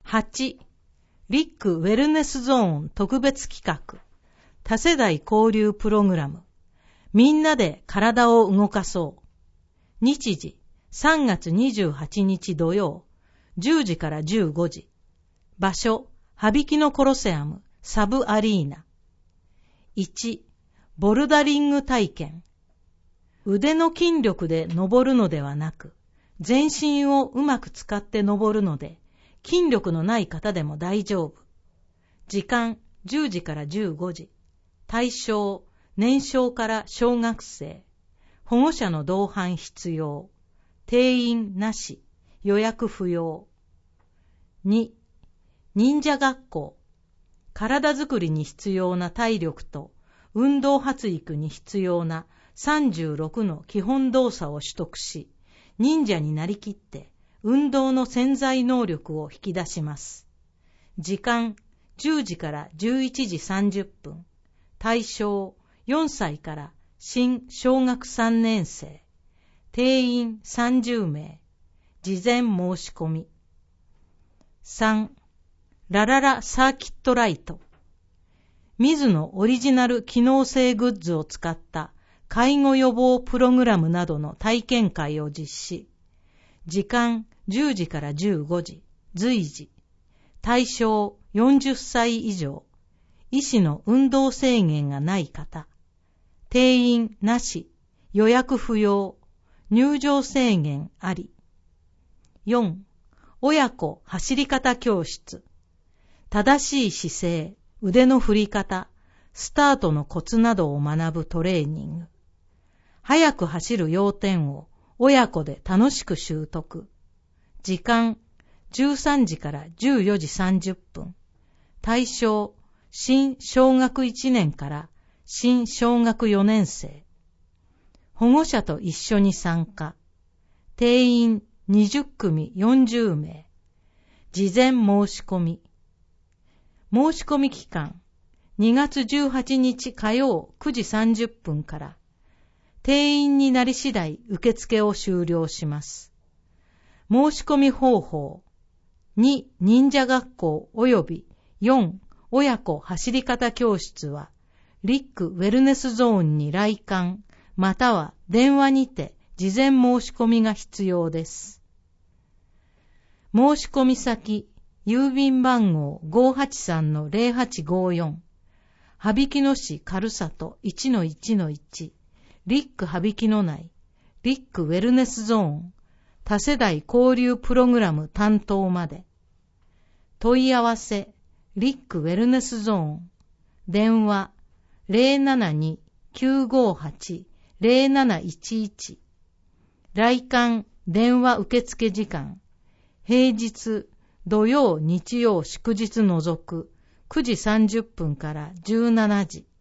8、リックウェルネスゾーン特別企画、多世代交流プログラム、みんなで体を動かそう。日時、3月28日土曜、10時から15時。場所、羽曳野コロセアム、サブアリーナ。1、ボルダリング体験。腕の筋力で登るのではなく、全身をうまく使って登るので、筋力のない方でも大丈夫。時間、10時から15時。対象、年少から小学生。保護者の同伴必要。定員なし。予約不要。2、忍者学校。体づくりに必要な体力と運動発育に必要な36の基本動作を取得し、忍者になりきって運動の潜在能力を引き出します。時間、10時から11時30分。対象、4歳から新小学3年生。定員30名。事前申し込み。3、ラララサーキットライト。ミズのオリジナル機能性グッズを使った介護予防プログラムなどの体験会を実施。時間10時から15時、随時。対象40歳以上。医師の運動制限がない方。定員なし、予約不要、入場制限あり。4、親子走り方教室。正しい姿勢、腕の振り方、スタートのコツなどを学ぶトレーニング。速く走る要点を親子で楽しく習得。時間、13時から14時30分。対象、新小学1年から新小学4年生。保護者と一緒に参加。定員20組40名。事前申し込み。申し込み期間、2月18日火曜9時30分から、定員になり次第受付を終了します。申し込み方法、2、忍者学校及び4、親子走り方教室は、リックウェルネスゾーンに来館、または電話にて事前申し込みが必要です。申し込み先、郵便番号 583-0854 羽曳野市軽里 1-1-1 リック羽曳野内リックウェルネスゾーン多世代交流プログラム担当まで。問い合わせリックウェルネスゾーン電話 072-958-0711 来館電話受付時間平日土曜日曜祝日除く9時30分から17時。